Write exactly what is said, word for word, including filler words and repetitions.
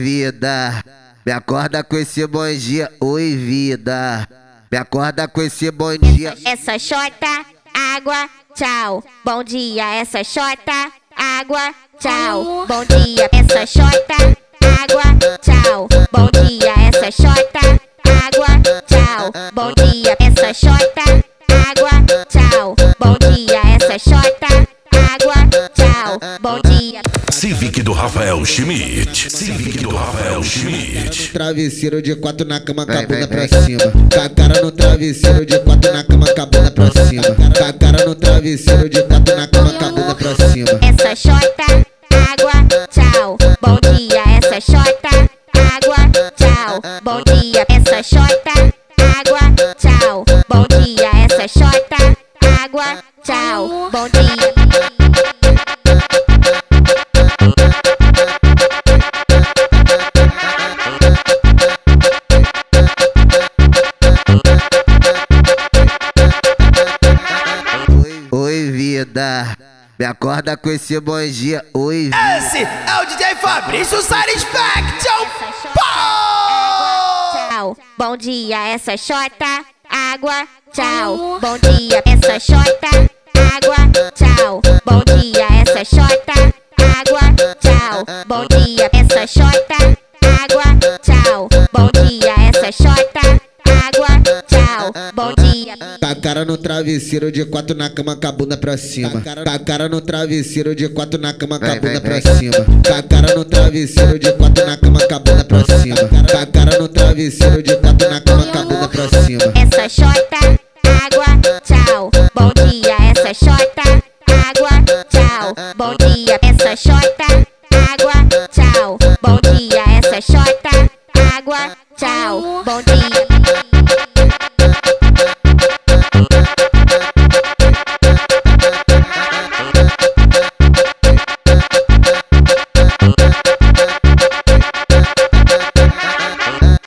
vida, me acorda com esse bom dia. Oi vida, me acorda com esse bom dia. Essa xota, água, tchau. Bom dia, essa xota, água, tchau. Bom dia, essa xota, água, tchau. Bom dia, essa xota, água, tchau. Bom dia, essa xota, água, tchau. Bom dia, essa xota, água, tchau. Bom dia. Civic do Rafael Schmidt. Civic do Rafael Schmidt. Travesseiro de quatro na cama, com a bunda pra cima. Com a cara no travesseiro de quatro na cama, com a bunda pra cima. Com a cara no travesseiro de quatro na cama, com a bunda pra cima. Essa xota, água, tchau. Bom dia, essa xota, água, tchau. Bom dia, essa xota, água, tchau. Bom dia, essa xota, água, tchau. Bom dia. Oi vida, me acorda com esse bom dia. Oi vida. Esse é o D J Fabrício Satisfaction. Tchau. Bom dia, essa xota, água, tchau. Bom dia, essa xota, água, tchau. Bom dia, essa xota, água, tchau. Bom dia, essa xota, água, tchau. Bom dia, essa xota, água, tchau. Bom dia. Com a cara no travesseiro de quatro na cama, com a bunda pra cima. Com a cara no travesseiro de quatro na cama, com a bunda pra cima. Com a cara no travesseiro de quatro na cama, com a bunda pra cima. Com a cara no travesseiro de quatro na cama, com a bunda pra cima. Essa xota, água, tchau. Bom dia, essa xota, água, tchau. Bom dia, essa xota, água, tchau. Bom dia, essa xota, água, tchau. Bom dia.